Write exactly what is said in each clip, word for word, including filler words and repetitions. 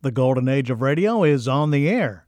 The golden age of radio is on the air.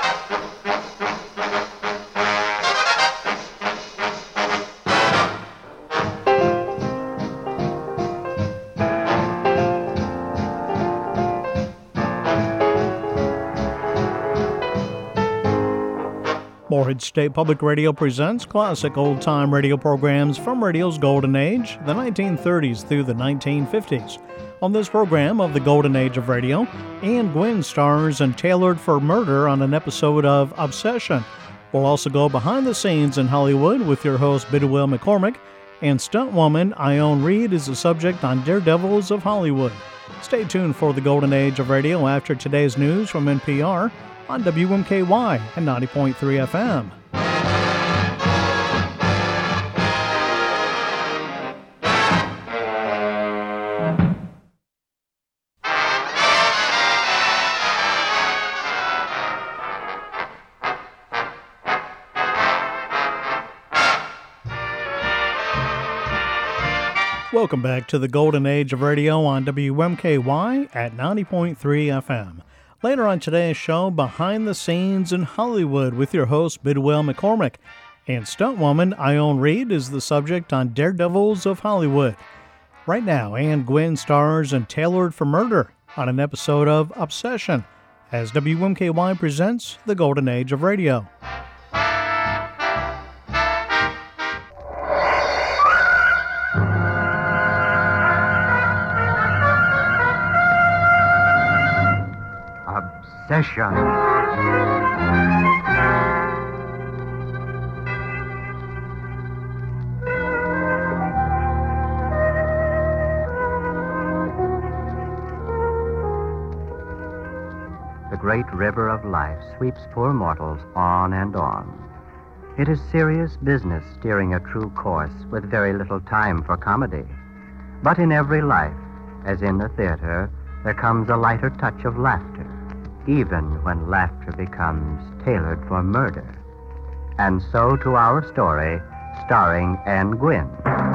Morehead State Public Radio presents classic old-time radio programs from radio's golden age, the nineteen thirties through the nineteen fifties. On this program of the golden age of radio, Ann Gwynn stars in Tailored for Murder on an episode of Obsession. We'll also go behind the scenes in Hollywood with your host Bidwell McCormick, and stunt woman Ione Reed is the subject on Daredevils of Hollywood. Stay tuned for the golden age of radio after today's news from N P R on W M K Y and ninety point three F M. Welcome back to the golden age of radio on W M K Y at ninety point three F M. Later on today's show, Behind the Scenes in Hollywood with your host, Bidwell McCormick. And stunt woman Ione Reed is the subject on Daredevils of Hollywood. Right now, Ann Gwynn stars in Tailored for Murder on an episode of Obsession as W M K Y presents the golden age of radio. Obsession. The great river of life sweeps poor mortals on and on. It is serious business steering a true course with very little time for comedy. But in every life, as in the theater, there comes a lighter touch of laughter, even when laughter becomes tailored for murder. And so to our story, starring Ann Gwynn.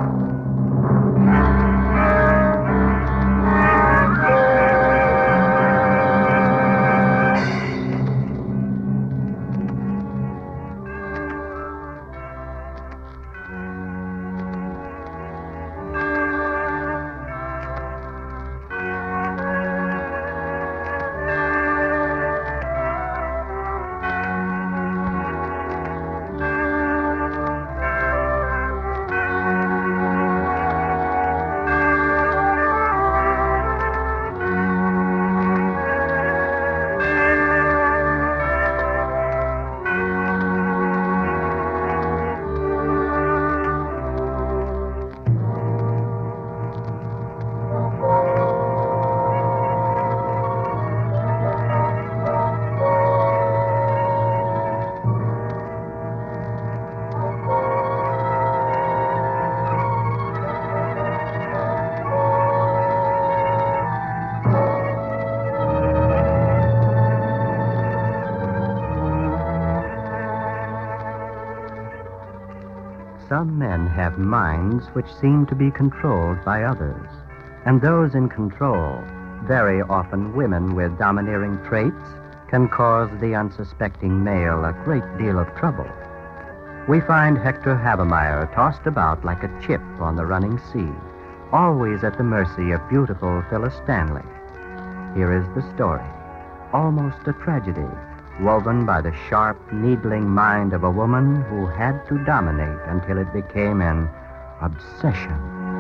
Some men have minds which seem to be controlled by others, and those in control, very often women with domineering traits, can cause the unsuspecting male a great deal of trouble. We find Hector Havemeyer tossed about like a chip on the running sea, always at the mercy of beautiful Phyllis Stanley. Here is the story, almost a tragedy, woven by the sharp, needling mind of a woman who had to dominate until it became an obsession.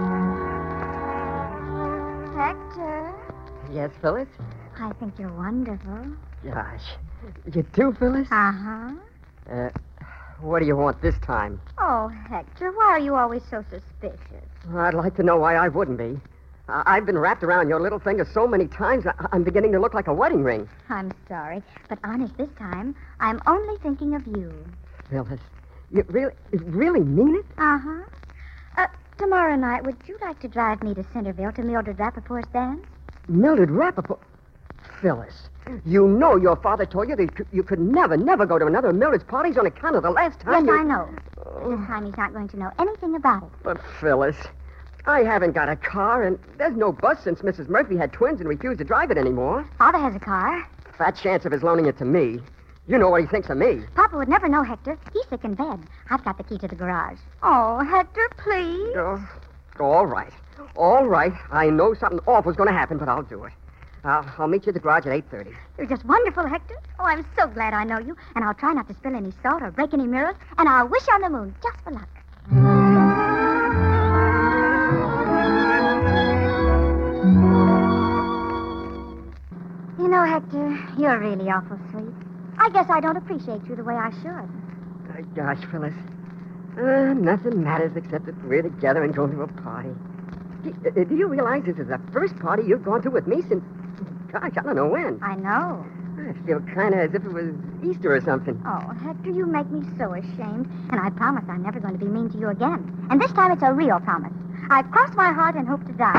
Hector, Yes, Phyllis? I think you're wonderful. Gosh. You too, Phyllis? Uh-huh. Uh, what do you want this time? Oh, Hector, why are you always so suspicious? I'd like to know why I wouldn't be. Uh, I've been wrapped around your little finger so many times, I- I'm beginning to look like a wedding ring. I'm sorry, but honest this time, I'm only thinking of you. Phyllis, you really, you really mean it? Uh-huh. Uh, tomorrow night, would you like to drive me to Centerville to Mildred Rappaport's dance? Mildred Rappaport? Phyllis, you know your father told you that you could- you could never, never go to another of Mildred's parties on account of the last time Yes, you... I know. This time he's not going to know anything about it. But, Phyllis, I haven't got a car, and there's no bus since Missus Murphy had twins and refused to drive it anymore. Father has a car. Fat chance of his loaning it to me. You know what he thinks of me. Papa would never know, Hector. He's sick in bed. I've got the key to the garage. Oh, Hector, please. Oh, all right. All right. I know something awful's going to happen, but I'll do it. I'll, I'll meet you at the garage at eight thirty. You're just wonderful, Hector. Oh, I'm so glad I know you. And I'll try not to spill any salt or break any mirrors. And I'll wish on the moon just for luck. You know, Hector, you're really awful sweet. I guess I don't appreciate you the way I should. Oh, gosh, Phyllis. Uh, nothing matters except that we're together and going to a party. Do, uh, do you realize this is the first party you've gone to with me since, gosh, I don't know when. I know. I feel kind of as if it was Easter or something. Oh, Hector, you make me so ashamed. And I promise I'm never going to be mean to you again. And this time it's a real promise. I've crossed my heart and hope to die.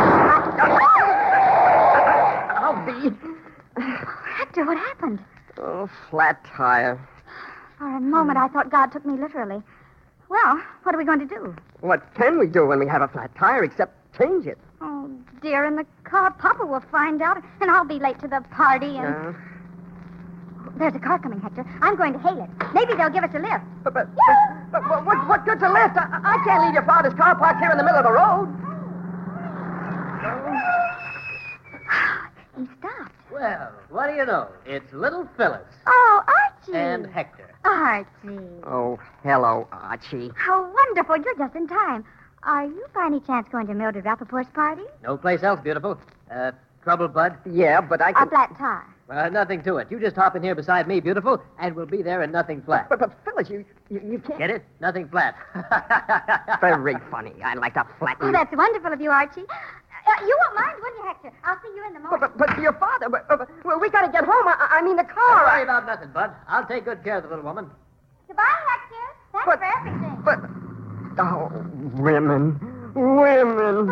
I... I'll be... Hector, what happened? Oh, flat tire. For a moment, I thought God took me literally. Well, what are we going to do? What can we do when we have a flat tire except change it? Oh, dear, in the car, Papa will find out, and I'll be late to the party, and... Uh, There's a car coming, Hector. I'm going to hail it. Maybe they'll give us a lift. but, but, but, but what, what good's a lift? I, I can't leave your father's car parked here in the middle of the road. He stopped. Well, what do you know? It's little Phyllis Oh, Archie. and Hector. Archie. Oh, hello, Archie. How wonderful. You're just in time. Are you by any chance going to Mildred Rappaport's party? No place else, beautiful. Uh, trouble, Bud? Yeah, but I A can... flat tire. Uh, nothing to it. You just hop in here beside me, beautiful, and we'll be there in nothing flat. But, but Phyllis, you, you, you can't... Get it? Nothing flat. Very funny. I like to flatten Oh, you. that's wonderful of you, Archie. Uh, you won't mind, will you, Hector? I'll see you in the But, morning. but, but your father... But, but, well, we got to get home. I, I mean, the Don't car. worry about nothing, Bud. I'll take good care of the little woman. Goodbye, Hector. Thanks But- for everything. But... Oh, women. Women.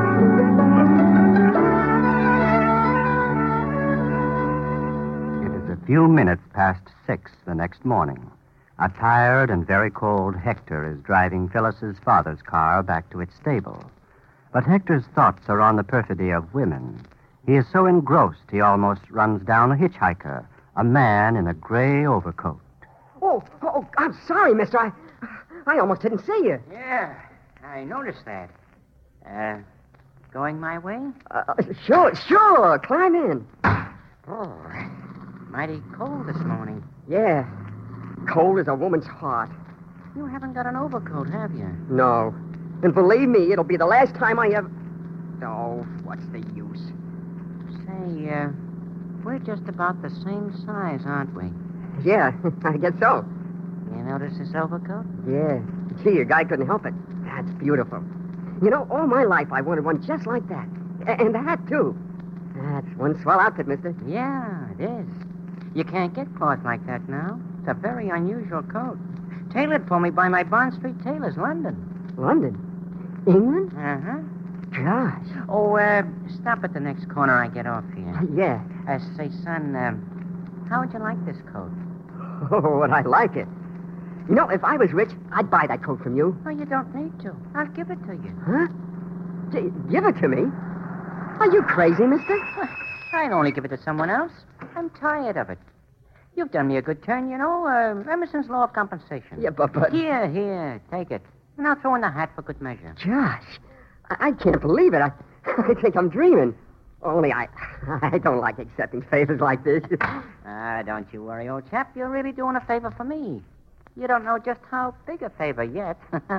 It is a few minutes past six the next morning. A tired and very cold Hector is driving Phyllis's father's car back to its stable. But Hector's thoughts are on the perfidy of women. He is so engrossed he almost runs down a hitchhiker, a man in a gray overcoat. Oh, oh, I'm sorry, mister. I, I almost didn't see you. Yeah, I noticed that. Uh, going my way? Uh, sure, sure. Climb in. Oh, mighty cold this morning. Yeah. Cold as a woman's heart. You haven't got an overcoat, have you? No. And believe me, it'll be the last time I ever... Oh, what's the use? Say, uh, we're just about the same size, aren't we? Yeah, I guess so. You notice this overcoat? Yeah. Gee, a guy couldn't help it. That's beautiful. You know, all my life I wanted one just like that. A- and the hat, too. That's one swell outfit, mister. Yeah, it is. You can't get cloth like that now. It's a very unusual coat. Tailored for me by my Bond Street tailors, London. London? England? Uh-huh. Gosh. Oh, uh, stop at the next corner I get off here. Yeah. Uh, say, son, um, how would you like this coat? Oh, would I like it? You know, if I was rich, I'd buy that coat from you. Oh, you don't need to. I'll give it to you. Huh? Gee, give it to me? Are you crazy, mister? I'd only give it to someone else. I'm tired of it. You've done me a good turn, you know. Uh, Emerson's Law of Compensation. Yeah, but... but... Here, here, take it. And I'll throw in the hat for good measure. Josh, I, I can't believe it. I, I think I'm dreaming. Only I I don't like accepting favors like this. Ah, don't you worry, old chap. You're really doing a favor for me. You don't know just how big a favor yet.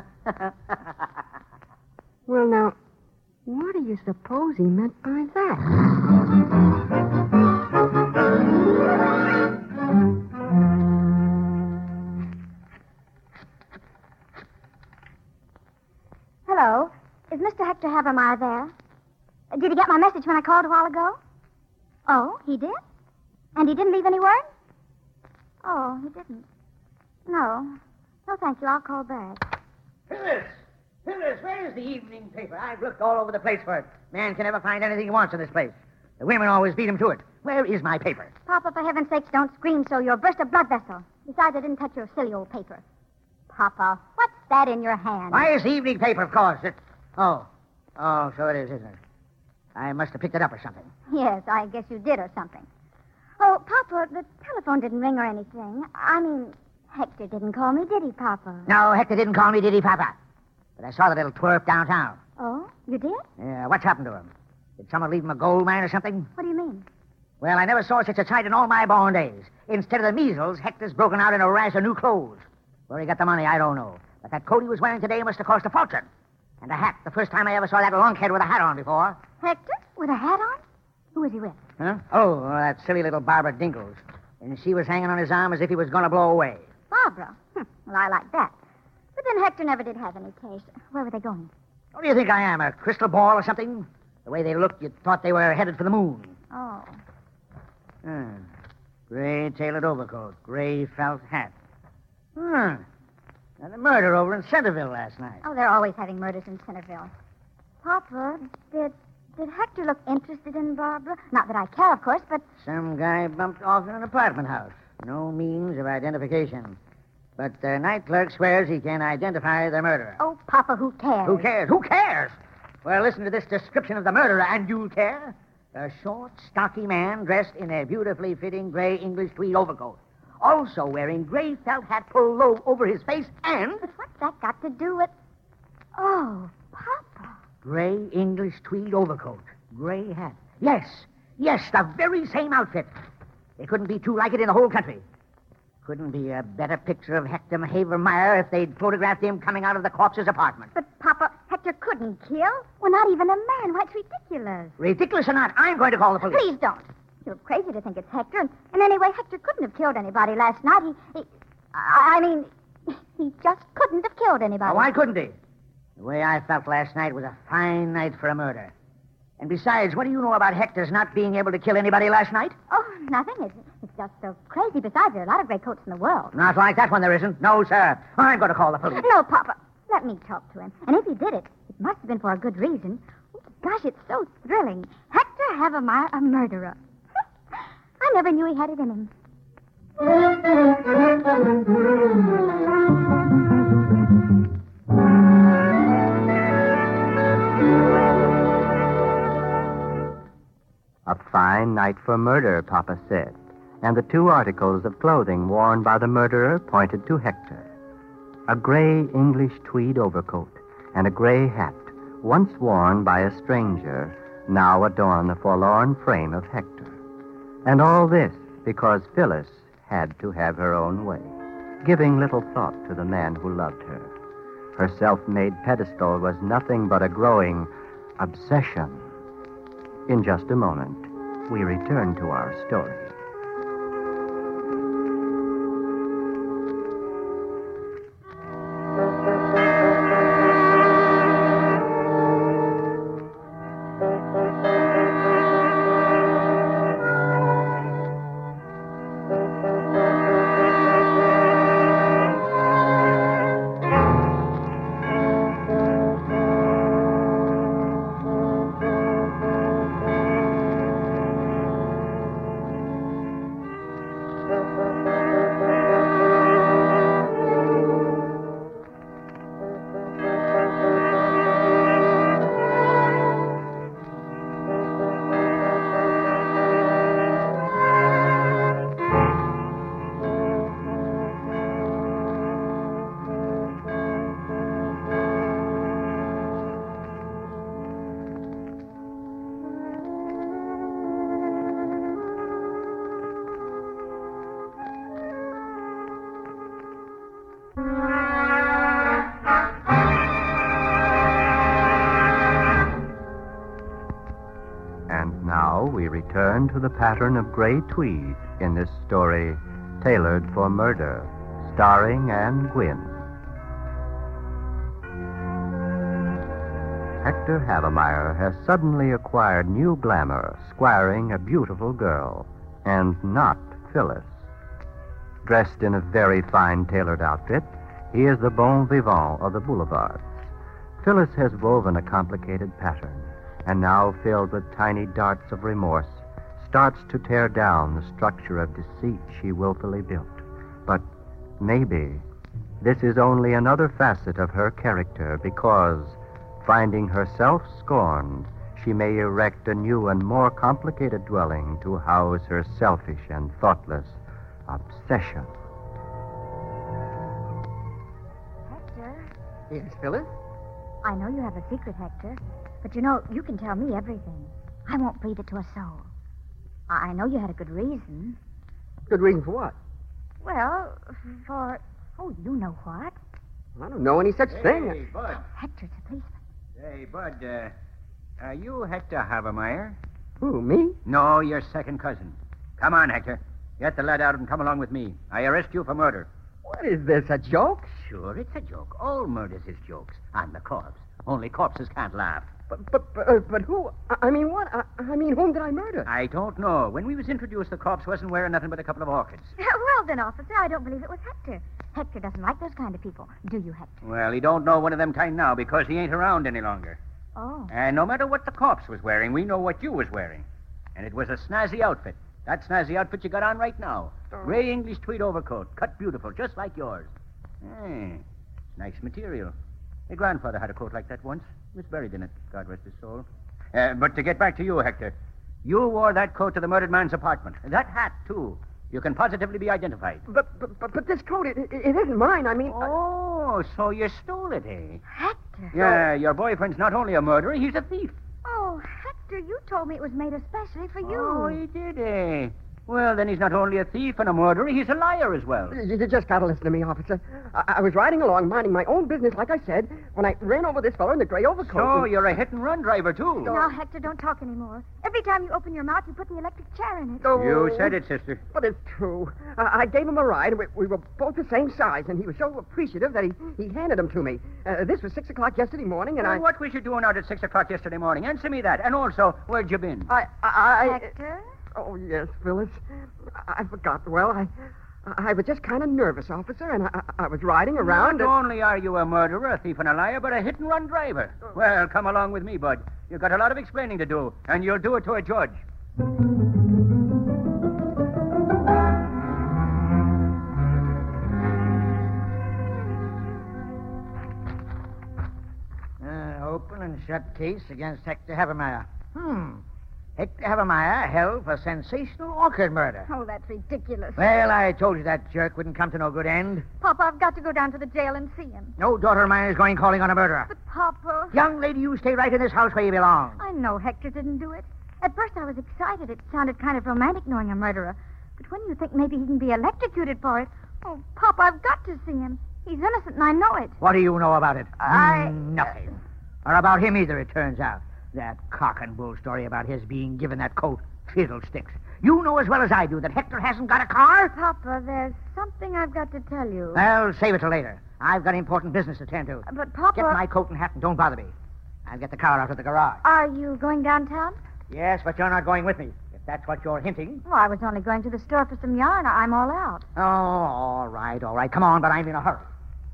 Well, now, what do you suppose he meant by that? Hello. Is Mister Hector Habermeyer there? Uh, Did he get my message when I called a while ago? Oh, he did? And he didn't leave any word? Oh, he didn't. No. No, thank you. I'll call back. Phyllis! Phyllis, where is the evening paper? I've looked all over the place for it. Man can never find anything he wants in this place. The women always beat him to it. Where is my paper? Papa, for heaven's sakes, don't scream so. You'll burst a blood vessel. Besides, I didn't touch your silly old paper. Papa, what's that in your hand? Why is the evening paper, of course. It... Oh. Oh, so it is, isn't it? I must have picked it up or something. Yes, I guess you did or something. Oh, Papa, the telephone didn't ring or anything. I mean, Hector didn't call me, did he, Papa? No, Hector didn't call me, did he, Papa? But I saw the little twerp downtown. Oh, you did? Yeah, what's happened to him? Did someone leave him a gold mine or something? What do you mean? Well, I never saw such a sight in all my born days. Instead of the measles, Hector's broken out in a rash of new clothes. Where he got the money, I don't know. But that coat he was wearing today must have cost a fortune. And a hat. The first time I ever saw that lunkhead with a hat on before. Hector? With a hat on? Who was he with? Huh? Oh, that silly little Barbara Dinkles. And she was hanging on his arm as if he was going to blow away. Barbara? Hm, well, I like that. But then Hector never did have any taste. Where were they going? What do you think I am, a crystal ball or something? The way they looked, you thought they were headed for the moon. Oh. Hmm. Gray tailored overcoat, gray felt hat. Hmm. And a murder over in Centerville last night. Oh, they're always having murders in Centerville. Papa, did did Hector look interested in Barbara? Not that I care, of course, but... Some guy bumped off in an apartment house. No means of identification. But the night clerk swears he can identify the murderer. Oh, Papa, who cares? Who cares? Who cares? Well, listen to this description of the murderer, and you'll care. A short, stocky man dressed in a beautifully fitting gray English tweed overcoat. Also wearing gray felt hat pulled low over his face and... But what's that got to do with... Oh, Papa. Gray English tweed overcoat. Gray hat. Yes, yes, the very same outfit. There couldn't be two like it in the whole country. Couldn't be a better picture of Hector Havermeyer if they'd photographed him coming out of the corpse's apartment. But, Papa, Hector couldn't kill. Well, not even a man. Why, it's ridiculous. Ridiculous or not, I'm going to call the police. Please don't. You're crazy to think it's Hector. And, and anyway, Hector couldn't have killed anybody last night. He, he I, I mean, he just couldn't have killed anybody. Oh, why couldn't he? The way I felt last night was a fine night for a murder. And besides, what do you know about Hector's not being able to kill anybody last night? Oh, nothing. It's, it's just so crazy. Besides, there are a lot of gray coats in the world. Not like that one, there isn't. No, sir. I'm going to call the police. No, Papa. Let me talk to him. And if he did it, it must have been for a good reason. Oh, gosh, it's so thrilling. Hector Havermeyer, a murderer. I never knew he had it in him. A fine night for murder, Papa said, and the two articles of clothing worn by the murderer pointed to Hector. A gray English tweed overcoat and a gray hat, once worn by a stranger, now adorn the forlorn frame of Hector. And all this because Phyllis had to have her own way, giving little thought to the man who loved her. Her self-made pedestal was nothing but a growing obsession. In just a moment, we return to our story. We return to the pattern of gray tweed in this story, Tailored for Murder, starring Anne Gwynn. Hector Havermeyer has suddenly acquired new glamour, squiring a beautiful girl, and not Phyllis. Dressed in a very fine tailored outfit, he is the bon vivant of the boulevards. Phyllis has woven a complicated pattern, and now filled with tiny darts of remorse, starts to tear down the structure of deceit she willfully built. But maybe this is only another facet of her character, because Finding herself scorned, she may erect a new and more complicated dwelling to house her selfish and thoughtless obsession. Hector, Yes, Phyllis? I know you have a secret, Hector, but you know, you can tell me everything. I won't breathe it to a soul. I I know you had a good reason. Good reason for what? Well, for... Oh, you know what? I don't know any such Hey, thing. Bud. Hector's a policeman. Hey, Bud, uh, are you Hector Habermeyer? Who, me? No, your second cousin. Come on, Hector. Get the lad out and come along with me. I arrest you for murder. What is this, a joke? Sure, it's a joke. All murders is jokes. I'm the corpse. Only corpses can't laugh. But, but, but, uh, but who? I, I mean, what? I, I mean, whom did I murder? I don't know. When we was introduced, the corpse wasn't wearing nothing but a couple of orchids. Well, then, officer, I don't believe it was Hector. Hector doesn't like those kind of people. Do you, Hector? Well, he don't know one of them kind now because he ain't around any longer. Oh. And no matter what the corpse was wearing, we know what you was wearing. And it was a snazzy outfit. That snazzy outfit you got on right now. Gray English tweed overcoat, cut beautiful, just like yours. Hey, nice material. My grandfather had a coat like that once. He was buried in it, God rest his soul. Uh, but to get back to you, Hector, you wore that coat to the murdered man's apartment. That hat, too. You can positively be identified. But, but, but, but this coat, it, it, it isn't mine. I mean... I- Oh, so you stole it, eh? Hector. Yeah, your boyfriend's not only a murderer, he's a thief. Oh, Hector, you told me it was made especially for you. Oh, he did, eh? Well, then he's not only a thief and a murderer, he's a liar as well. You you just gotta listen to me, officer. I, I was riding along, minding my own business, like I said, when I ran over this fellow in the gray overcoat. So and- you're a hit-and-run driver, too. Now, Hector, don't talk anymore. Every time you open your mouth, you put the electric chair in it. Oh, You said it, sister. But it's true. I, I gave him a ride. We, we were both the same size, and he was so appreciative that he, he handed them to me. Uh, this was six o'clock yesterday morning, and Well, I... what was you doing out at six o'clock yesterday morning? Answer me that. And also, where'd you been? I... I, I Hector? Oh, yes, Phyllis. I, I forgot. Well, I... I was just kind of nervous, officer, and I, I was riding around. Not and- only are you a murderer, a thief, and a liar, but a hit-and-run driver. Well, come along with me, Bud. You've got a lot of explaining to do, and you'll do it to a judge. Uh, open and shut case against Hector Habermeyer. Hmm. Hector Habermeyer held for sensational orchid murder. Oh, that's ridiculous. Well, I told you that jerk wouldn't come to no good end. Papa, I've got to go down to the jail and see him. No daughter of mine is going calling on a murderer. But, Papa... Young lady, you stay right in this house where you belong. I know Hector didn't do it. At first I was excited. It sounded kind of romantic knowing a murderer. But when you think maybe he can be electrocuted for it... Oh, Papa, I've got to see him. He's innocent and I know it. What do you know about it? I- Mm, nothing. Or about him either, it turns out. That cock and bull story about his being given that coat, fiddlesticks. You know as well as I do that Hector hasn't got a car. Papa, there's something I've got to tell you. Well, save it till later. I've got important business to tend to. But, Papa... Get my coat and hat and don't bother me. I'll get the car out of the garage. Are you going downtown? Yes, but you're not going with me, if that's what you're hinting. Well, I was only going to the store for some yarn. I- I'm all out. Oh, all right, all right. Come on, but I'm in a hurry.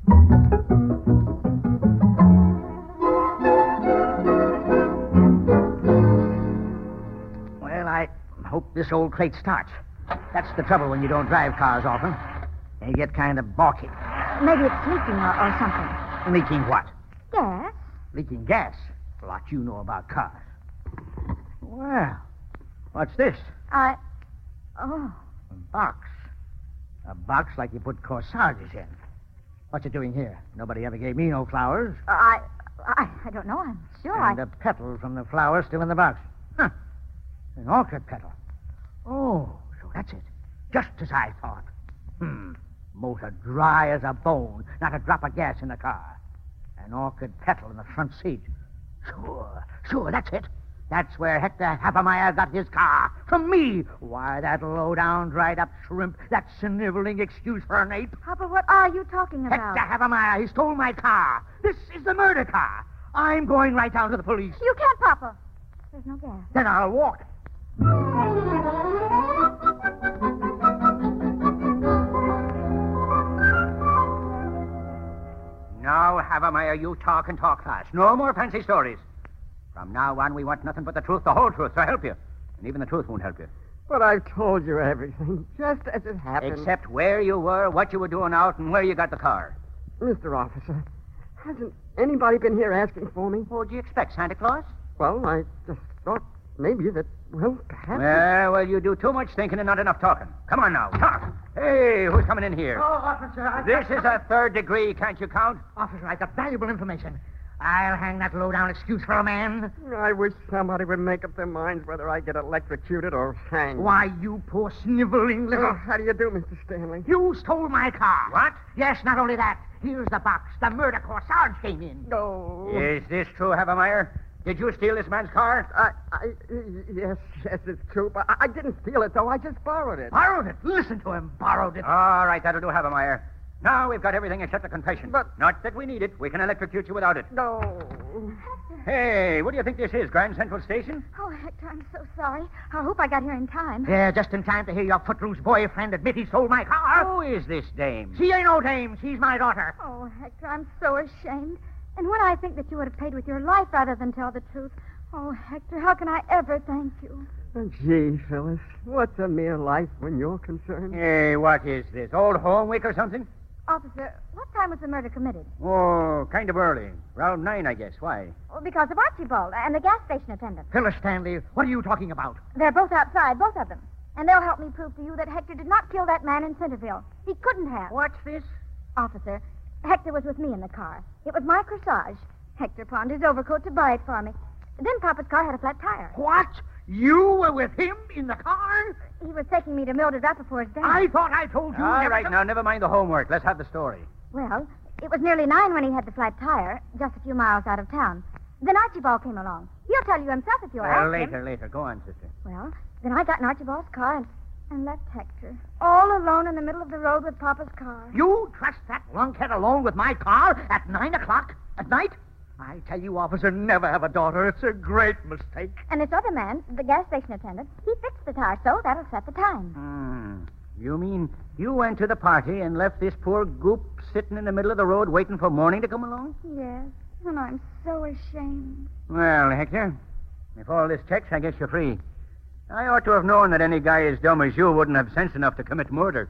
Well, I hope this old crate starts. That's the trouble when you don't drive cars often. You get kind of balky. Maybe it's leaking or, or something. Leaking what? Yes. Leaking gas. A lot you know about cars. Well, what's this? I... Oh, A box. A box like you put corsages in. What's it doing here? Nobody ever gave me no flowers. I... I, I don't know. I'm sure And I... the petal from the flower still in the box. Huh. An orchid petal. Oh, so that's it. Just as I thought. Hmm. Motor dry as a bone. Not a drop of gas in the car. An orchid petal in the front seat. Sure, sure, that's it. That's where Hector Habermeyer got his car. From me. Why, that low-down, dried-up shrimp, that sniveling excuse for an ape. Papa, what are you talking about? Hector Habermeyer, he stole my car. This is the murder car. I'm going right down to the police. You can't, Papa. There's no gas. Then I'll walk. Now, Habermeyer, you talk and talk fast. No more fancy stories. From now on, we want nothing but the truth, the whole truth, to help you. And even the truth won't help you. But I've told you everything, just as it happened. Except where you were, what you were doing out, and where you got the car. Mister Officer, Hasn't anybody been here asking for me? What would you expect, Santa Claus? Well, I just thought maybe that, well, perhaps... Well, well, you do too much thinking and not enough talking. Come on now, talk. Hey, who's coming in here? Oh, officer, I... This is a third degree, can't you count? Officer, I've got valuable information. I'll hang that low-down excuse for a man. I wish somebody would make up their minds whether I get electrocuted or hanged. Why, you poor sniveling little... Oh, how do you do, Mister Stanley? You stole my car. What? Yes, not only that. Here's the box. The murder corsage came in. No. Is this true, Havermeyer? Did you steal this man's car? I, I, yes, yes, it's true, but I, I didn't steal it, though. I just borrowed it. Borrowed it. Listen to him. Borrowed it. All right, that'll do, Havermeyer. Now we've got everything except the confession. But- Not that we need it. We can electrocute you without it. No. Hey, what do you think this is, Grand Central Station? Oh, Hector, I'm so sorry. I hope I got here in time. Yeah, just in time to hear your footloose boyfriend admit he stole my car. Who is this dame? She ain't no dame. She's my daughter. Oh, Hector, I'm so ashamed. And when I think that you would have paid with your life rather than tell the truth. Oh, Hector, how can I ever thank you? Oh, gee, Phyllis, what's a mere life when you're concerned? Hey, what is this? Old Home Week or something? Officer, what time was the murder committed? Oh, kind of early. Around nine, I guess. Why? Well, because of Archibald and the gas station attendant. Phyllis Stanley, what are you talking about? They're both outside, both of them. And they'll help me prove to you that Hector did not kill that man in Centerville. He couldn't have. What's this? Officer, Hector was with me in the car. It was my corsage. Hector pawned his overcoat to buy it for me. Then Papa's car had a flat tire. What? You were with him in the car? He was taking me to Mildred Rappaport's dance. I thought I told you. All never right, to- now, never mind the homework. Let's have the story. Well, it was nearly nine when he had the flat tire, just a few miles out of town. Then Archibald came along. He'll tell you himself if you'll Well, ask later, him. later. Go on, sister. Well, then I got in Archibald's car and, and left Hector all alone in the middle of the road with Papa's car. You trust that lunkhead alone with my car at nine o'clock at night? I tell you, officer, never have a daughter. It's a great mistake. And this other man, the gas station attendant, he fixed the tire so that'll set the time. Hmm. You mean you went to the party and left this poor goop sitting in the middle of the road waiting for morning to come along? Yes, and I'm so ashamed. Well, Hector, if all this checks, I guess you're free. I ought to have known that any guy as dumb as you wouldn't have sense enough to commit murder.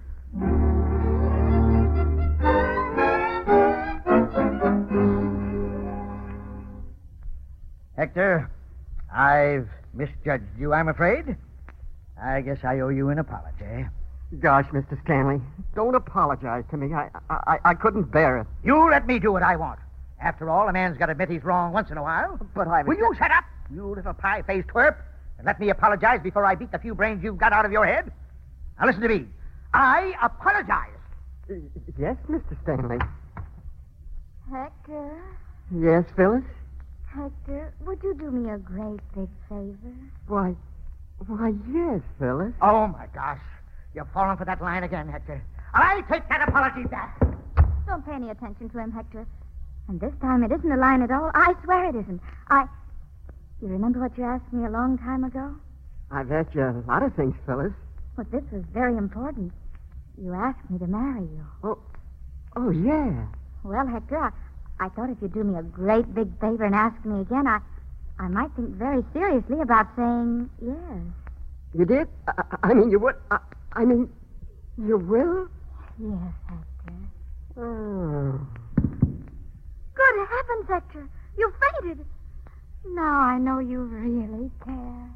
Hector, I've misjudged you, I'm afraid. I guess I owe you an apology. Gosh, Mister Stanley, don't apologize to me. I, I, I couldn't bear it. You let me do what I want. After all, a man's got to admit he's wrong once in a while. But I... Will you shut up, you little pie-faced twerp, and let me apologize before I beat the few brains you've got out of your head? Now listen to me. I apologize. Yes, Mister Stanley. Hector, Yes, Phyllis? Hector, would you do me a great big favor? Why, why, yes, Phyllis. Oh, my gosh. You've fallen for that line again, Hector. I take that apology back. Don't pay any attention to him, Hector. And this time it isn't a line at all. I swear it isn't. I... You remember what you asked me a long time ago? I've asked you a lot of things, Phyllis. But this was very important. You asked me to marry you. Oh, oh, yeah. Well, Hector, I, I thought if you'd do me a great big favor and ask me again, I, I might think very seriously about saying yes. You did? I, I mean, you would? I, I mean, you will? Yes, Hector. Oh. Good heavens, Hector. You fainted. Now I know you really care.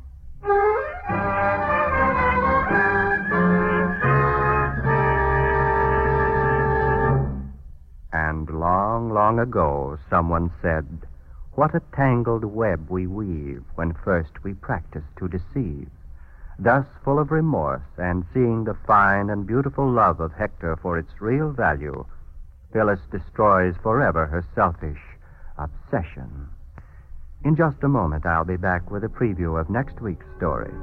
And long, long ago, someone said, "What a tangled web we weave when first we practice to deceive." Thus, full of remorse, and seeing the fine and beautiful love of Hector for its real value, Phyllis destroys forever her selfish obsession. In just a moment, I'll be back with a preview of next week's story.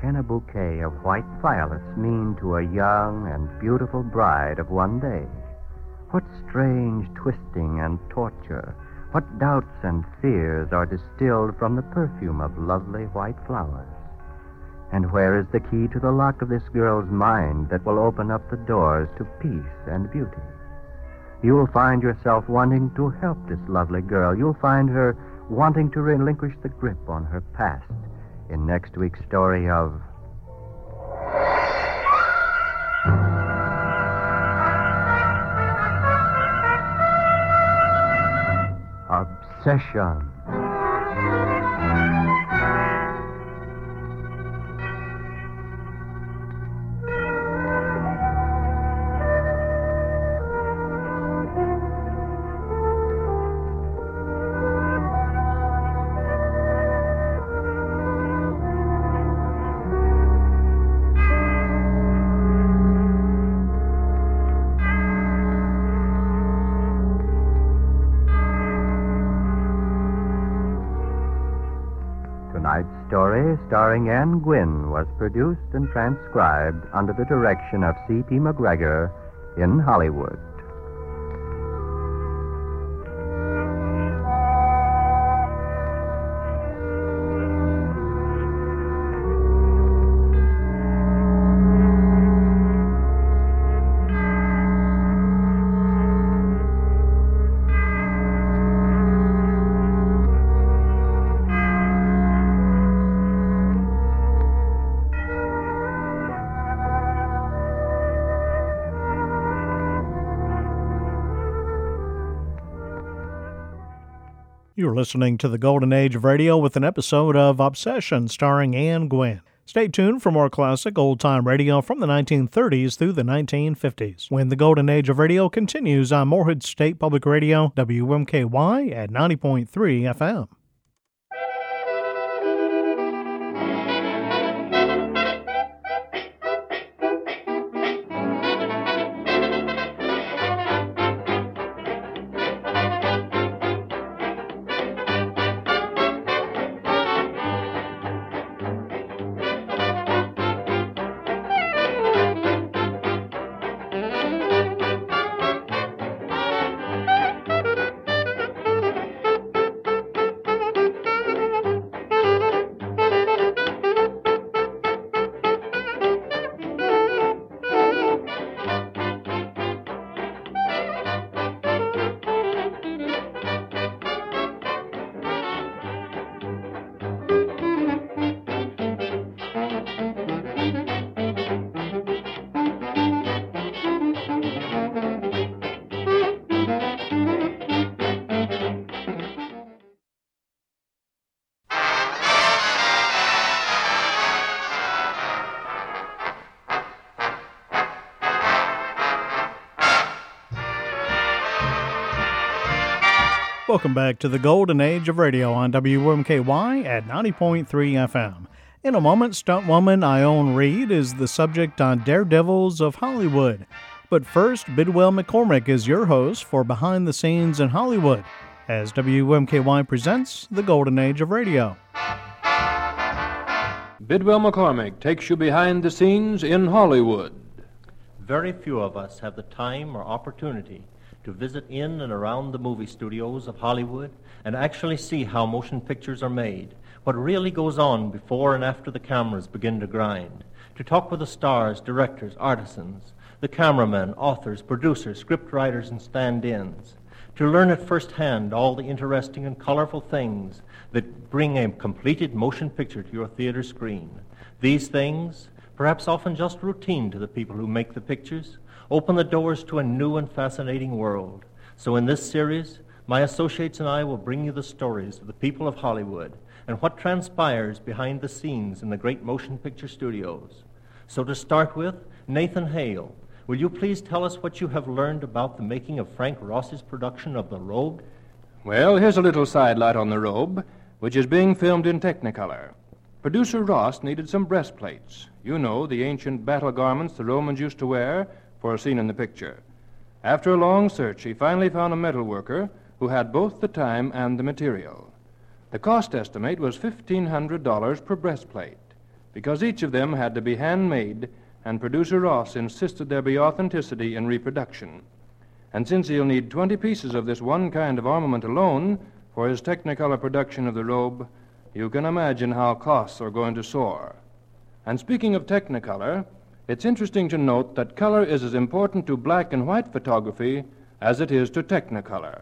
can a bouquet of white violets mean to a young and beautiful bride of one day? What strange twisting and torture, what doubts and fears are distilled from the perfume of lovely white flowers? And where is the key to the lock of this girl's mind that will open up the doors to peace and beauty? You'll find yourself wanting to help this lovely girl. You'll find her wanting to relinquish the grip on her past in next week's story of Obsession. Tonight's story, starring Anne Gwynn, was produced and transcribed under the direction of C P McGregor in Hollywood. You're listening to the Golden Age of Radio with an episode of Obsession starring Anne Gwynn. Stay tuned for more classic old-time radio from the nineteen thirties through the nineteen fifties. When the Golden Age of Radio continues on Morehead State Public Radio, W M K Y at ninety point three F M. Welcome back to the Golden Age of Radio on W M K Y at ninety point three F M. In a moment, stuntwoman Ione Reed is the subject on Daredevils of Hollywood. But first, Bidwell McCormick is your host for Behind the Scenes in Hollywood, as W M K Y presents the Golden Age of Radio. Bidwell McCormick takes you behind the scenes in Hollywood. Very few of us have the time or opportunity to visit in and around the movie studios of Hollywood and actually see how motion pictures are made, what really goes on before and after the cameras begin to grind, to talk with the stars, directors, artisans, the cameramen, authors, producers, script writers, and stand-ins, to learn at first hand all the interesting and colorful things that bring a completed motion picture to your theater screen. These things, perhaps often just routine to the people who make the pictures, open the doors to a new and fascinating world. So in this series, my associates and I will bring you the stories of the people of Hollywood and what transpires behind the scenes in the great motion picture studios. So to start with, Nathan Hale, will you please tell us what you have learned about the making of Frank Ross's production of The Robe? Well, here's a little sidelight on The Robe, which is being filmed in Technicolor. Producer Ross needed some breastplates. You know, the ancient battle garments the Romans used to wear for a scene in the picture. After a long search, he finally found a metal worker who had both the time and the material. The cost estimate was fifteen hundred dollars per breastplate. because each of them had to be handmade, and producer Ross insisted there be authenticity in reproduction. And since he'll need twenty pieces of this one kind of armament alone for his Technicolor production of the robe, you can imagine how costs are going to soar. And speaking of Technicolor, it's interesting to note that color is as important to black and white photography as it is to Technicolor.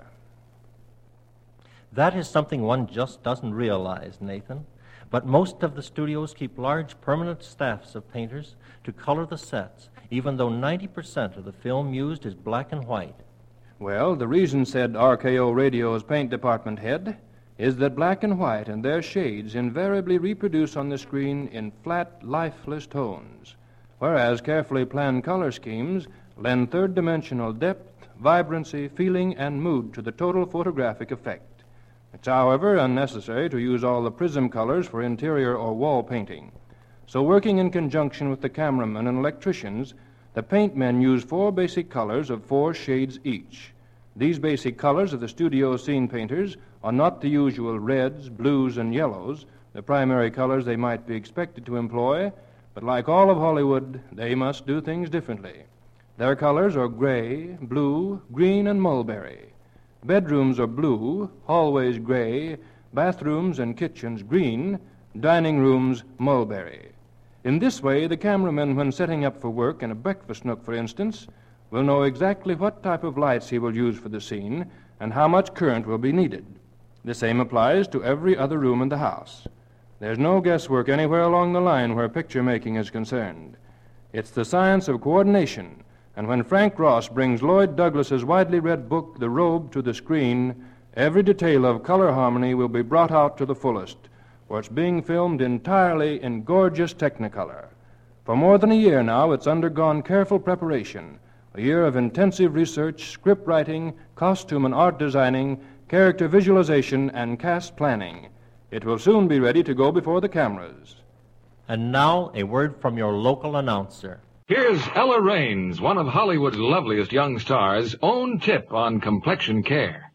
That is something one just doesn't realize, Nathan. But most of the studios keep large permanent staffs of painters to color the sets, even though ninety percent of the film used is black and white. Well, the reason, said R K O Radio's paint department head, is that black and white and their shades invariably reproduce on the screen in flat, lifeless tones, whereas carefully planned color schemes lend third-dimensional depth, vibrancy, feeling, and mood to the total photographic effect. It's, however, unnecessary to use all the prism colors for interior or wall painting. So working in conjunction with the cameramen and electricians, the paint men use four basic colors of four shades each. These basic colors of the studio scene painters are not the usual reds, blues, and yellows, the primary colors they might be expected to employ, but like all of Hollywood, they must do things differently. Their colors are gray, blue, green, and mulberry. Bedrooms are blue, hallways gray, bathrooms and kitchens green, dining rooms mulberry. In this way, the cameraman, when setting up for work in a breakfast nook, for instance, will know exactly what type of lights he will use for the scene and how much current will be needed. The same applies to every other room in the house. There's no guesswork anywhere along the line where picture making is concerned. It's the science of coordination. And when Frank Ross brings Lloyd Douglas's widely read book, The Robe, to the screen, every detail of color harmony will be brought out to the fullest, for it's being filmed entirely in gorgeous Technicolor. For more than a year now, it's undergone careful preparation, a year of intensive research, script writing, costume and art designing, character visualization, and cast planning. It will soon be ready to go before the cameras. And now, a word from your local announcer. Here's Ella Raines, one of Hollywood's loveliest young stars' own tip on complexion care.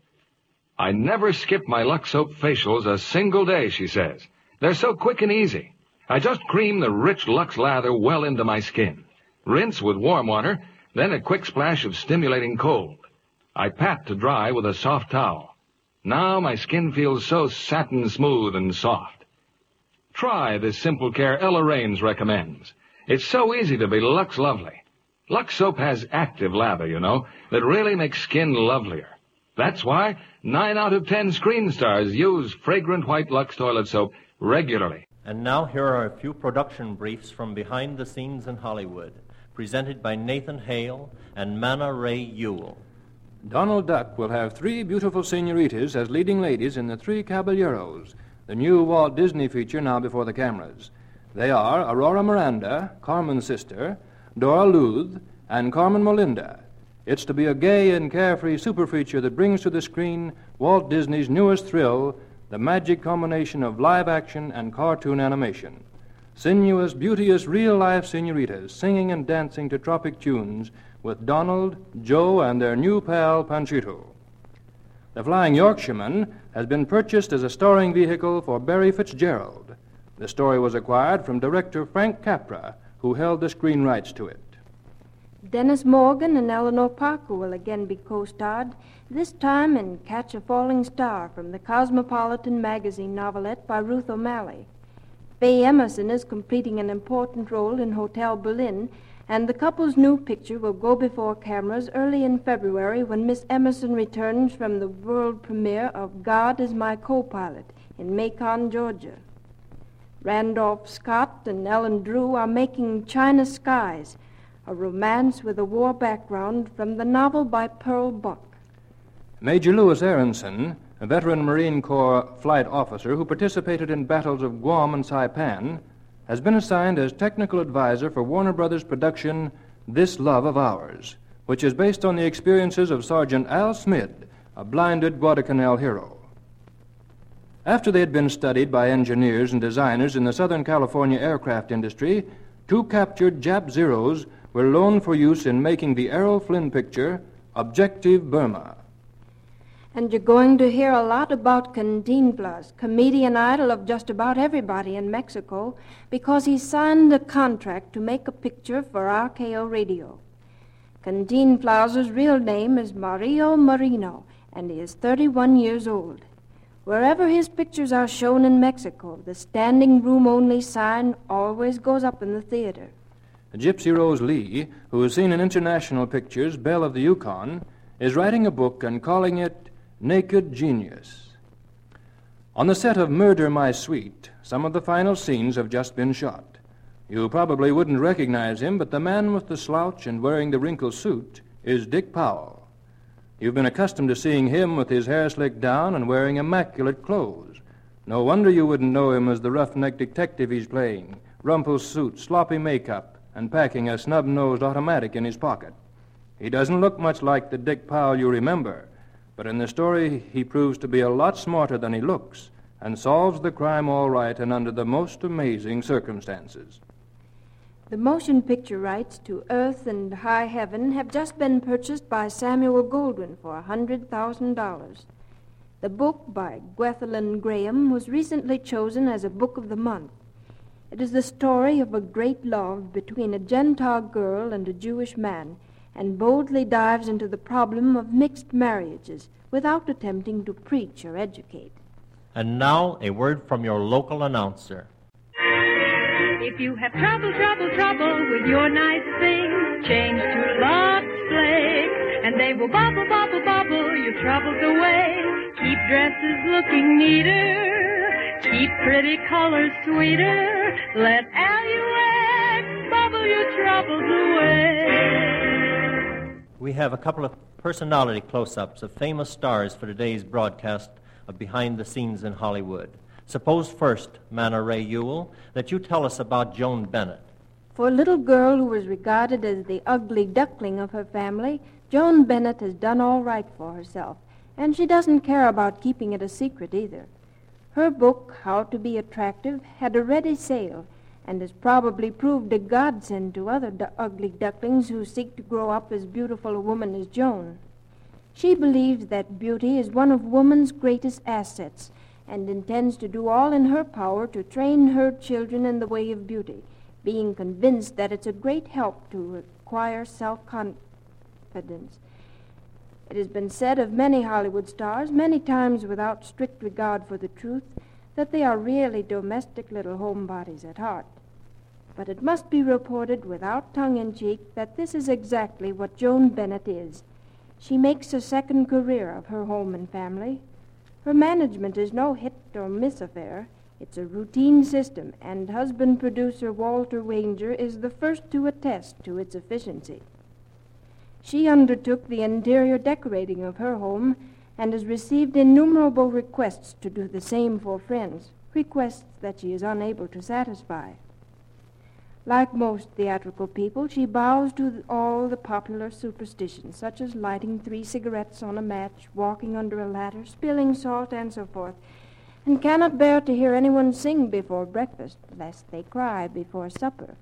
I never skip my Lux Soap facials a single day, she says. They're so quick and easy. I just cream the rich Lux lather well into my skin. Rinse with warm water, then a quick splash of stimulating cold. I pat to dry with a soft towel. Now my skin feels so satin smooth and soft. Try this simple care Ella Raines recommends. It's so easy to be Lux lovely. Lux Soap has active lather, you know, that really makes skin lovelier. That's why nine out of ten screen stars use fragrant white Lux toilet soap regularly. And now here are a few production briefs from behind the scenes in Hollywood, presented by Nathan Hale and Mana Ray Ewell. Donald Duck will have three beautiful senoritas as leading ladies in The Three Caballeros, the new Walt Disney feature now before the cameras. They are Aurora Miranda, Carmen's sister, Dora Luth, and Carmen Molinda. It's to be a gay and carefree super feature that brings to the screen Walt Disney's newest thrill, the magic combination of live action and cartoon animation. Sinuous, beauteous, real-life senoritas singing and dancing to tropic tunes with Donald, Joe, and their new pal, Panchito. The Flying Yorkshireman has been purchased as a starring vehicle for Barry Fitzgerald. The story was acquired from director Frank Capra, who held the screen rights to it. Dennis Morgan and Eleanor Parker will again be co-starred, this time in Catch a Falling Star from the Cosmopolitan magazine novelette by Ruth O'Malley. Faye Emerson is completing an important role in Hotel Berlin, and the couple's new picture will go before cameras early in February when Miss Emerson returns from the world premiere of God is My Co-Pilot in Macon, Georgia. Randolph Scott and Ellen Drew are making China Skies, a romance with a war background from the novel by Pearl Buck. Major Louis Aronson, a veteran Marine Corps flight officer who participated in battles of Guam and Saipan, has been assigned as technical advisor for Warner Brothers' production This Love of Ours, which is based on the experiences of Sergeant Al Smith, a blinded Guadalcanal hero. After they had been studied by engineers and designers in the Southern California aircraft industry, two captured Jap Zeros were loaned for use in making the Errol Flynn picture, Objective Burma. And you're going to hear a lot about Cantinflas, comedian idol of just about everybody in Mexico, because he signed a contract to make a picture for R K O Radio. Cantinflas' real name is Mario Marino, and he is thirty-one years old. Wherever his pictures are shown in Mexico, the standing room only sign always goes up in the theater. Gypsy Rose Lee, who has seen in international pictures Belle of the Yukon, is writing a book and calling it Naked Genius. On the set of Murder, My Sweet, some of the final scenes have just been shot. You probably wouldn't recognize him, but the man with the slouch and wearing the wrinkled suit is Dick Powell. You've been accustomed to seeing him with his hair slicked down and wearing immaculate clothes. No wonder you wouldn't know him as the rough-necked detective he's playing, rumpled suit, sloppy makeup, and packing a snub-nosed automatic in his pocket. He doesn't look much like the Dick Powell you remember, but in the story he proves to be a lot smarter than he looks and solves the crime all right and under the most amazing circumstances. The motion picture rights to Earth and High Heaven have just been purchased by Samuel Goldwyn for one hundred thousand dollars. The book by Gwethelyn Graham was recently chosen as a Book of the Month. It is the story of a great love between a Gentile girl and a Jewish man, and boldly dives into the problem of mixed marriages without attempting to preach or educate. And now, a word from your local announcer. If you have trouble, trouble, trouble with your nice things, change to Lux Flakes, and they will bubble, bubble, bubble your troubles away. Keep dresses looking neater, keep pretty colors sweeter. Let Aluex bubble your troubles away. We have a couple of personality close-ups of famous stars for today's broadcast of Behind the Scenes in Hollywood. Suppose first, Manna Ray Ewell, that you tell us about Joan Bennett. For a little girl who was regarded as the ugly duckling of her family, Joan Bennett has done all right for herself, and she doesn't care about keeping it a secret either. Her book, How to Be Attractive, had a ready sale, and has probably proved a godsend to other du- ugly ducklings who seek to grow up as beautiful a woman as Joan. She believes that beauty is one of woman's greatest assets, and intends to do all in her power to train her children in the way of beauty, being convinced that it's a great help to acquire self-confidence. It has been said of many Hollywood stars, many times without strict regard for the truth, that they are really domestic little homebodies at heart. But it must be reported without tongue-in-cheek that this is exactly what Joan Bennett is. She makes a second career of her home and family. Her management is no hit or miss affair. It's a routine system, and husband-producer Walter Wanger is the first to attest to its efficiency. She undertook the interior decorating of her home and has received innumerable requests to do the same for friends, requests that she is unable to satisfy. Like most theatrical people, she bows to all the popular superstitions, such as lighting three cigarettes on a match, walking under a ladder, spilling salt, and so forth, and cannot bear to hear anyone sing before breakfast, lest they cry before supper.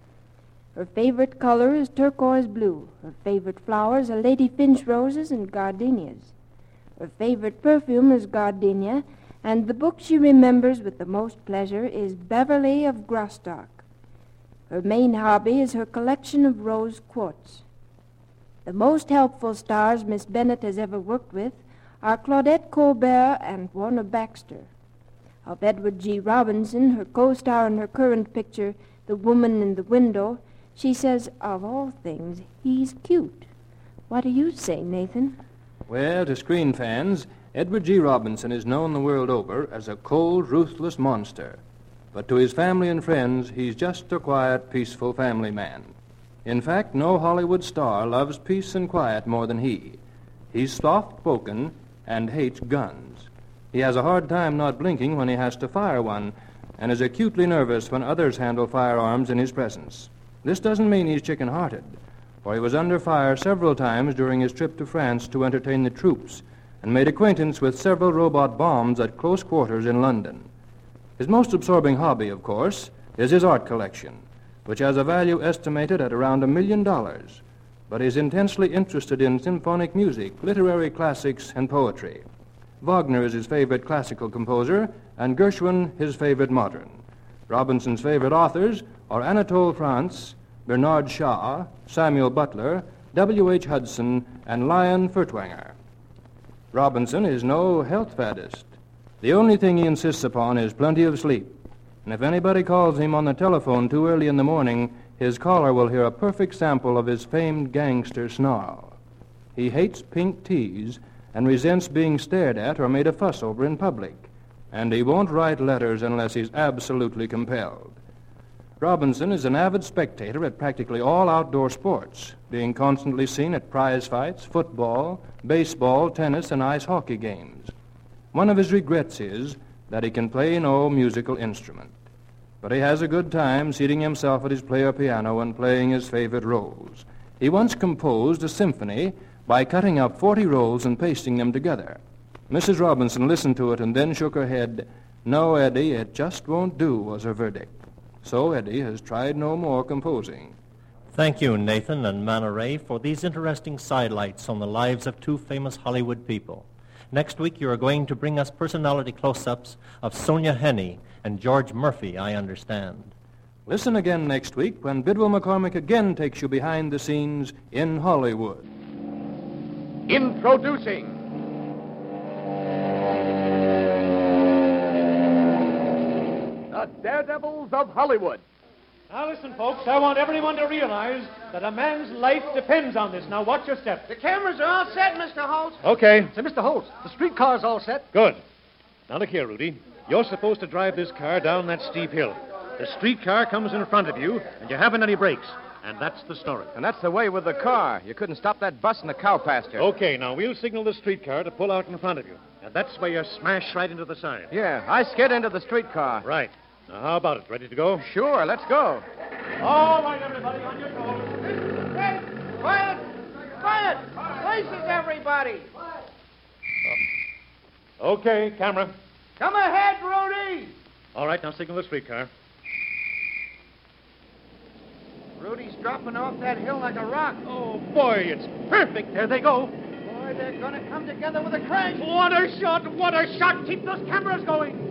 Her favorite color is turquoise blue. Her favorite flowers are lady finch roses and gardenias. Her favorite perfume is gardenia, and the book she remembers with the most pleasure is Beverly of Graustark. Her main hobby is her collection of rose quartz. The most helpful stars Miss Bennett has ever worked with are Claudette Colbert and Warner Baxter. Of Edward G. Robinson, her co-star in her current picture, The Woman in the Window, she says, of all things, he's cute. What do you say, Nathan? Well, to screen fans, Edward G. Robinson is known the world over as a cold, ruthless monster. But to his family and friends, he's just a quiet, peaceful family man. In fact, no Hollywood star loves peace and quiet more than he. He's soft-spoken and hates guns. He has a hard time not blinking when he has to fire one, and is acutely nervous when others handle firearms in his presence. This doesn't mean he's chicken-hearted, for he was under fire several times during his trip to France to entertain the troops, and made acquaintance with several robot bombs at close quarters in London. His most absorbing hobby, of course, is his art collection, which has a value estimated at around a million dollars. but is intensely interested in symphonic music, literary classics, and poetry. Wagner is his favorite classical composer, and Gershwin his favorite modern. Robinson's favorite authors are Anatole France, Bernard Shaw, Samuel Butler, W H Hudson, and Lyon Furtwanger. Robinson is no health faddist. The only thing he insists upon is plenty of sleep. And if anybody calls him on the telephone too early in the morning, his caller will hear a perfect sample of his famed gangster snarl. He hates pink teas and resents being stared at or made a fuss over in public. And he won't write letters unless he's absolutely compelled. Robinson is an avid spectator at practically all outdoor sports, being constantly seen at prize fights, football, baseball, tennis, and ice hockey games. One of his regrets is that he can play no musical instrument. But he has a good time seating himself at his player piano and playing his favorite rolls. He once composed a symphony by cutting up forty rolls and pasting them together. Missus Robinson listened to it and then shook her head. "No, Eddie, it just won't do," was her verdict. So Eddie has tried no more composing. Thank you, Nathan and Manna Ray, for these interesting sidelights on the lives of two famous Hollywood people. Next week, you are going to bring us personality close-ups of Sonia Henney and George Murphy, I understand. Listen again next week when Bidwell McCormick again takes you behind the scenes in Hollywood. Introducing the Daredevils of Hollywood. Now listen, folks, I want everyone to realize that a man's life depends on this. Now watch your step. The cameras are all set, Mister Holtz. Okay. Say, Mister Holtz, the streetcar's all set. Good. Now look here, Rudy. You're supposed to drive this car down that steep hill. The streetcar comes in front of you, and you haven't any brakes. And that's the story. And that's the way with the car. You couldn't stop that bus in the cow pasture. Okay, now we'll signal the streetcar to pull out in front of you. And that's where you smash right into the side. Yeah, I skid into the streetcar. Right. Now, how about it? Ready to go? Sure, let's go. All right, everybody, on your toes. Hey, quiet! Quiet! Places, everybody! Okay, camera. Come ahead, Rudy! All right, now signal the streetcar. Rudy's dropping off that hill like a rock. Oh, boy, it's perfect. There they go. Boy, they're going to come together with a crash. What a shot! What a shot! Keep those cameras going.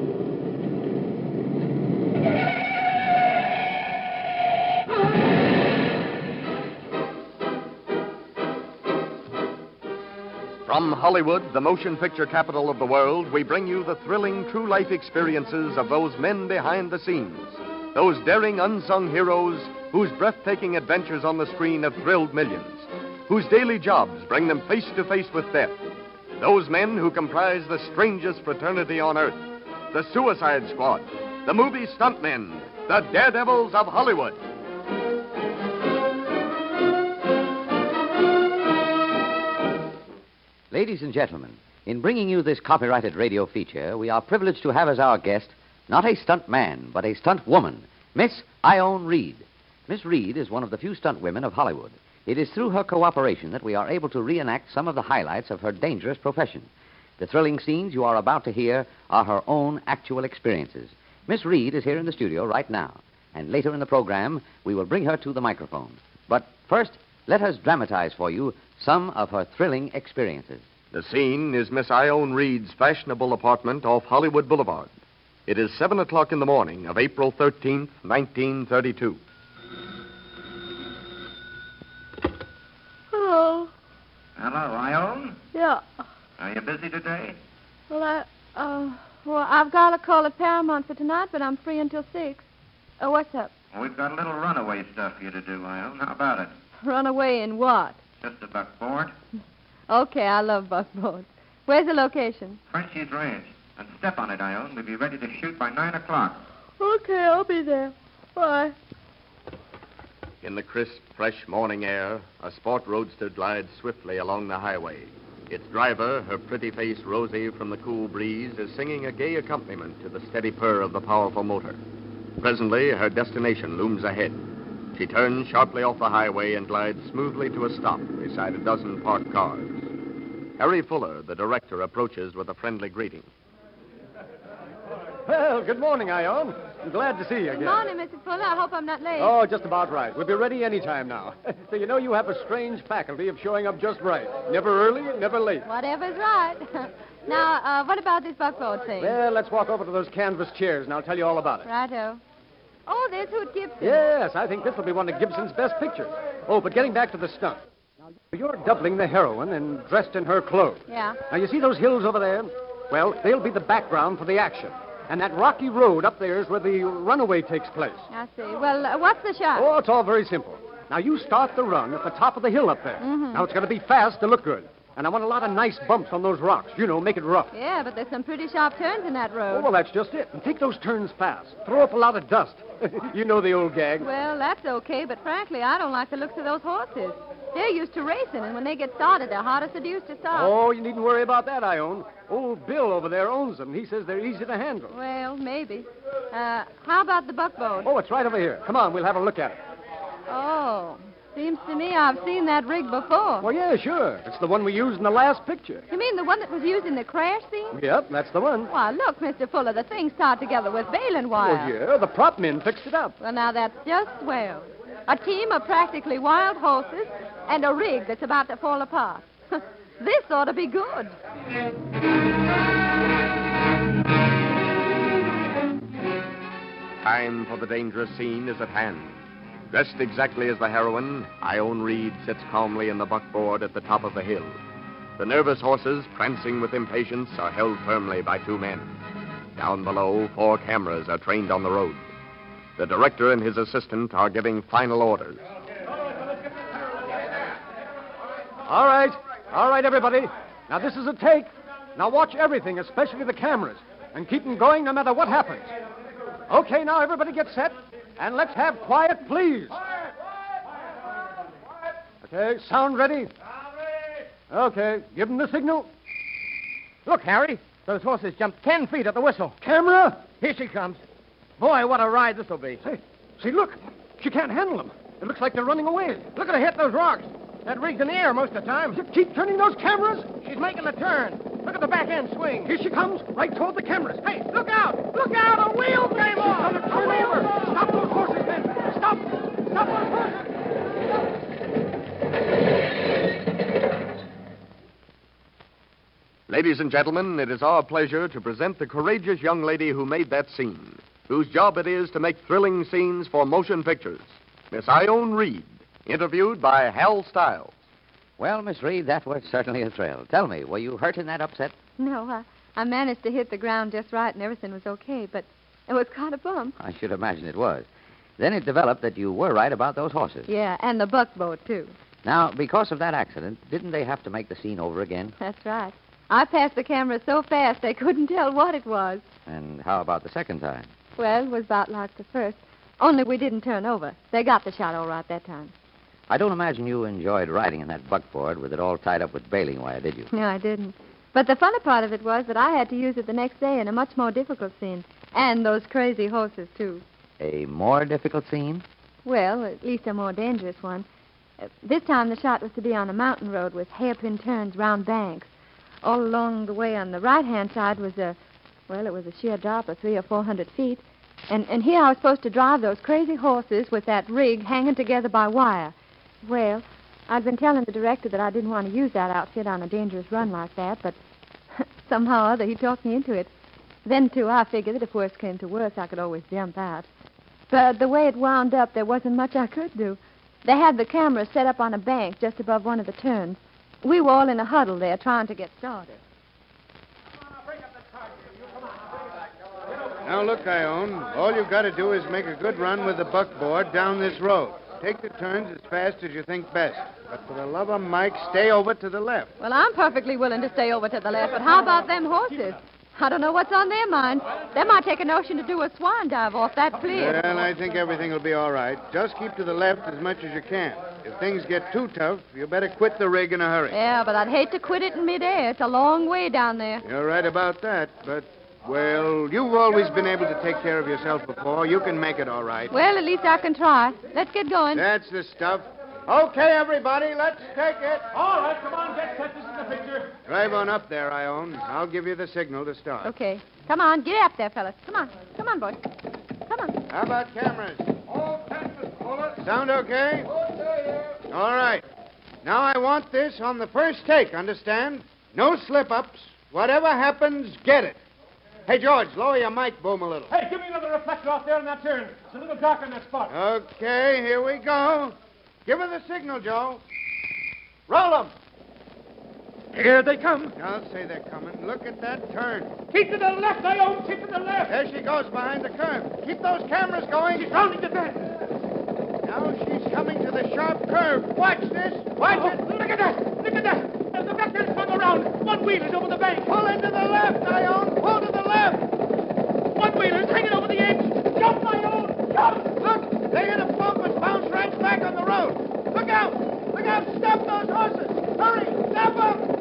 From Hollywood, the motion picture capital of the world, we bring you the thrilling true-life experiences of those men behind the scenes. Those daring unsung heroes whose breathtaking adventures on the screen have thrilled millions. Whose daily jobs bring them face to face with death. Those men who comprise the strangest fraternity on earth. The Suicide Squad. The movie stuntmen. The Daredevils of Hollywood. Ladies and gentlemen, in bringing you this copyrighted radio feature, we are privileged to have as our guest not a stunt man, but a stunt woman, Miss Ione Reed. Miss Reed is one of the few stunt women of Hollywood. It is through her cooperation that we are able to reenact some of the highlights of her dangerous profession. The thrilling scenes you are about to hear are her own actual experiences. Miss Reed is here in the studio right now, and later in the program, we will bring her to the microphone. But first, let us dramatize for you some of her thrilling experiences. The scene is Miss Ione Reed's fashionable apartment off Hollywood Boulevard. It is seven o'clock in the morning of April thirteenth, nineteen thirty-two. Hello. Hello, Ione. Yeah. Are you busy today? Well, I, uh, well, I've got a call at Paramount for tonight, but I'm free until six. Uh, what's up? We've got a little runaway stuff for you to do, Ione. How about it? Run away in what? Just a buckboard. Okay, I love buckboards. Where's the location? Frenchie's Ranch. And step on it, Ione. We'll be ready to shoot by nine o'clock. Okay, I'll be there. Bye. In the crisp, fresh morning air, a sport roadster glides swiftly along the highway. Its driver, her pretty face rosy from the cool breeze, is singing a gay accompaniment to the steady purr of the powerful motor. Presently, her destination looms ahead. She turns sharply off the highway and glides smoothly to a stop beside a dozen parked cars. Harry Fuller, the director, approaches with a friendly greeting. Well, good morning, Ione. I'm glad to see you again. Good morning, Mister Fuller. I hope I'm not late. Oh, just about right. We'll be ready any time now. So you know you have a strange faculty of showing up just right. Never early, never late. Whatever's right. Now, uh, what about this buckboard thing? Well, let's walk over to those canvas chairs, and I'll tell you all about it. Righto. Oh, there's Hoot Gibson. Yes, I think this will be one of Gibson's best pictures. Oh, but getting back to the stunt. Now, you're doubling the heroine and dressed in her clothes. Yeah. Now, you see those hills over there? Well, they'll be the background for the action. And that rocky road up there is where the runaway takes place. I see. Well, uh, what's the shot? Oh, it's all very simple. Now, you start the run at the top of the hill up there. Mm-hmm. Now, it's going to be fast to look good. And I want a lot of nice bumps on those rocks. You know, make it rough. Yeah, but there's some pretty sharp turns in that road. Oh, well, that's just it. And take those turns fast. Throw up a lot of dust. You know the old gag. Well, that's okay, but frankly, I don't like the looks of those horses. They're used to racing, and when they get started, they're hard as seduced to stop. Oh, you needn't worry about that, I own. Old Bill over there owns them. He says they're easy to handle. Well, maybe. Uh, how about the buckboard? Oh, it's right over here. Come on, we'll have a look at it. Oh, seems to me I've seen that rig before. Well, yeah, sure. It's the one we used in the last picture. You mean the one that was used in the crash scene? Yep, that's the one. Why, look, Mister Fuller, the thing's tied together with baling wire. Oh, yeah, the prop men fixed it up. Well, now that's just swell. A team of practically wild horses and a rig that's about to fall apart. This ought to be good. Time for the dangerous scene is at hand. Dressed exactly as the heroine, Ione Reed sits calmly in the buckboard at the top of the hill. The nervous horses, prancing with impatience, are held firmly by two men. Down below, four cameras are trained on the road. The director and his assistant are giving final orders. All right. All right, everybody. Now, this is a take. Now, watch everything, especially the cameras, and keep them going no matter what happens. Okay, now, everybody get set, and let's have quiet, please. Okay, sound ready? Okay, give them the signal. Look, Harry, those horses jumped ten feet at the whistle. Camera? Here she comes. Boy, what a ride this will be. Say, see, look. She can't handle them. It looks like they're running away. Look at her hit those rocks. That rig's in the air most of the time. You keep turning those cameras. She's making the turn. Look at the back end swing. Here she comes, right toward the cameras. Hey, look out! Look out! A wheel came off! She's turn over. Stop those horses, men. Stop! Stop those horses! Ladies and gentlemen, it is our pleasure to present the courageous young lady who made that scene, whose job it is to make thrilling scenes for motion pictures, Miss Ione Reed, interviewed by Hal Stiles. Well, Miss Reed, that was certainly a thrill. Tell me, were you hurt in that upset? No, I, I managed to hit the ground just right and everything was okay, but it was kind of bump. I should imagine it was. Then it developed that you were right about those horses. Yeah, and the buckboard, too. Now, because of that accident, didn't they have to make the scene over again? That's right. I passed the camera so fast they couldn't tell what it was. And how about the second time? Well, it was about like the first. Only we didn't turn over. They got the shot all right that time. I don't imagine you enjoyed riding in that buckboard with it all tied up with baling wire, did you? No, I didn't. But the funny part of it was that I had to use it the next day in a much more difficult scene. And those crazy horses, too. A more difficult scene? Well, at least a more dangerous one. Uh, this time the shot was to be on a mountain road with hairpin turns round banks. All along the way on the right-hand side was a, well, it was a sheer drop of three or four hundred feet. And, and here I was supposed to drive those crazy horses with that rig hanging together by wire. Well, I'd been telling the director that I didn't want to use that outfit on a dangerous run like that, but somehow or other he talked me into it. Then, too, I figured that if worse came to worse, I could always jump out. But the way it wound up, there wasn't much I could do. They had the camera set up on a bank just above one of the turns. We were all in a huddle there trying to get started. Now, look, Ione. All you've got to do is make a good run with the buckboard down this road. Take the turns as fast as you think best. But for the love of Mike, stay over to the left. Well, I'm perfectly willing to stay over to the left, but how about them horses? I don't know what's on their minds. They might take a notion to do a swan dive off that cliff. Well, I think everything will be all right. Just keep to the left as much as you can. If things get too tough, you better quit the rig in a hurry. Yeah, but I'd hate to quit it in midair. It's a long way down there. You're right about that, but, well, you've always been able to take care of yourself before. You can make it all right. Well, at least I can try. Let's get going. That's the stuff. Okay, everybody, let's take it. All right, come on, get set. This is the picture. Drive on up there, Ione. I'll give you the signal to start. Okay. Come on, get up there, fellas. Come on. Come on, boys. Come How about cameras? All set, Mister Fuller. Sound okay? All right. Now I want this on the first take, understand? No slip-ups. Whatever happens, get it. Hey, George, lower your mic boom a little. Hey, give me another reflector off there in that turn. It's a little dark on that spot. Okay, here we go. Give her the signal, Joe. Roll them. Here they come. I'll say they're coming. Look at that turn. Keep to the left, Ione. Keep to the left. There she goes behind the curve. Keep those cameras going. She's rounding the bend. Now she's coming to the sharp curve. Watch this. Watch oh, it. Look at that. Look at that. The vector's swung around. One wheeler's over the bank. Pull into the left, Ione. Pull to the left. One wheeler's hanging over the edge. Jump, Ione. Jump. Look, they hit a bump and bounce right back on the road. Look out. Look out. Stop those horses. Hurry. Stop them.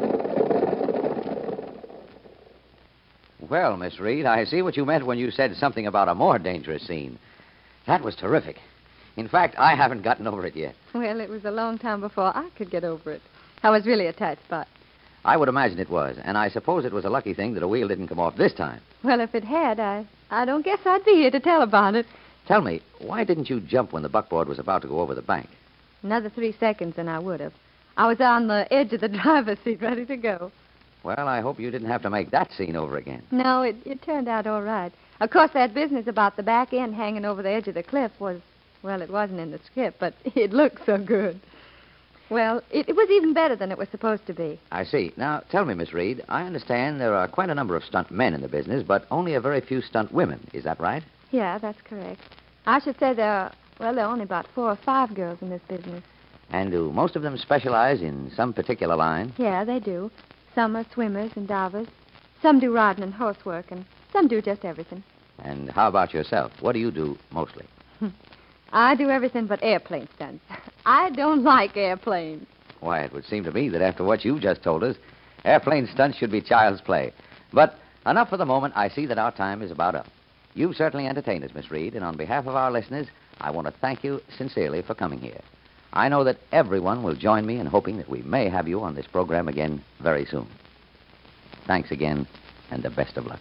Well, Miss Reed, I see what you meant when you said something about a more dangerous scene. That was terrific. In fact, I haven't gotten over it yet. Well, it was a long time before I could get over it. I was really a tight spot. I would imagine it was, and I suppose it was a lucky thing that a wheel didn't come off this time. Well, if it had, I, I don't guess I'd be here to tell about it. Tell me, why didn't you jump when the buckboard was about to go over the bank? Another three seconds and I would have. I was on the edge of the driver's seat, ready to go. Well, I hope you didn't have to make that scene over again. No, it, it turned out all right. Of course, that business about the back end hanging over the edge of the cliff was, well, it wasn't in the script, but it looked so good. Well, it, it was even better than it was supposed to be. I see. Now, tell me, Miss Reed, I understand there are quite a number of stunt men in the business, but only a very few stunt women. Is that right? Yeah, that's correct. I should say there are, well, there are only about four or five girls in this business. And do most of them specialize in some particular line? Yeah, they do. Some are swimmers and divers. Some do riding and horsework, and some do just everything. And how about yourself? What do you do mostly? I do everything but airplane stunts. I don't like airplanes. Why, it would seem to me that after what you just told us, airplane stunts should be child's play. But enough for the moment. I see that our time is about up. You've certainly entertained us, Miss Reed, and on behalf of our listeners, I want to thank you sincerely for coming here. I know that everyone will join me in hoping that we may have you on this program again very soon. Thanks again, and the best of luck.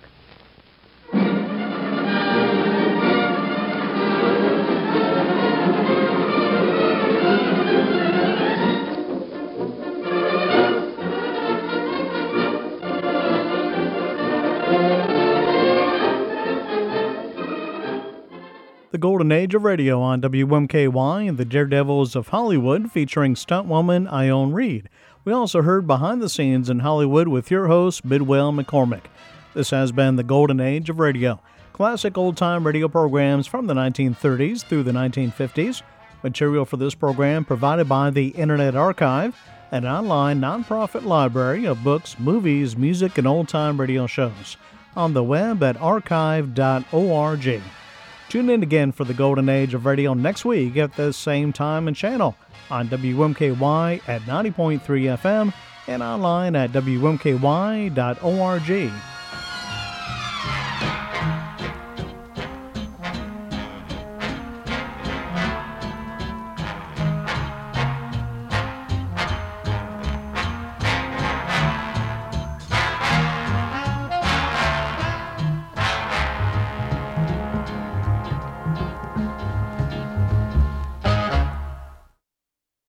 The Golden Age of Radio on W M K Y and the Daredevils of Hollywood, featuring stuntwoman Ione Reed. We also heard Behind the Scenes in Hollywood with your host, Bidwell McCormick. This has been the Golden Age of Radio. Classic old-time radio programs from the nineteen thirties through the nineteen fifties. Material for this program provided by the Internet Archive, an online nonprofit library of books, movies, music, and old-time radio shows. On the web at archive dot org. Tune in again for the Golden Age of Radio next week at the same time and channel on W M K Y at ninety point three F M and online at W M K Y dot org.